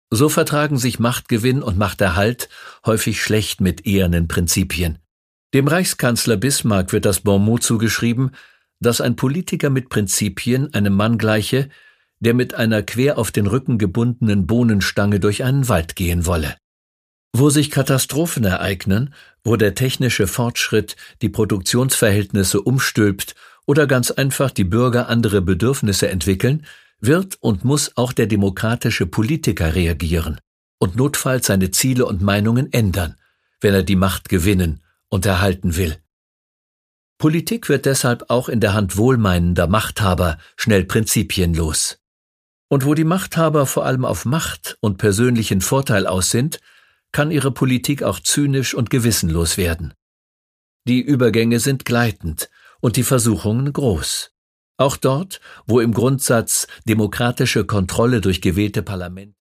So vertragen sich Machtgewinn und Machterhalt häufig schlecht mit ehernen Prinzipien. Dem Reichskanzler Bismarck wird das Bonmot zugeschrieben, dass ein Politiker mit Prinzipien einem Mann gleiche, der mit einer quer auf den Rücken gebundenen Bohnenstange durch einen Wald gehen wolle. Wo sich Katastrophen ereignen, wo der technische Fortschritt die Produktionsverhältnisse umstülpt oder ganz einfach die Bürger andere Bedürfnisse entwickeln, wird und muss auch der demokratische Politiker reagieren und notfalls seine Ziele und Meinungen ändern, wenn er die Macht gewinnen und erhalten will. Politik wird deshalb auch in der Hand wohlmeinender Machthaber schnell prinzipienlos. Und wo die Machthaber vor allem auf Macht und persönlichen Vorteil aus sind, kann ihre Politik auch zynisch und gewissenlos werden. Die Übergänge sind gleitend und die Versuchungen groß. Auch dort, wo im Grundsatz demokratische Kontrolle durch gewählte Parlamente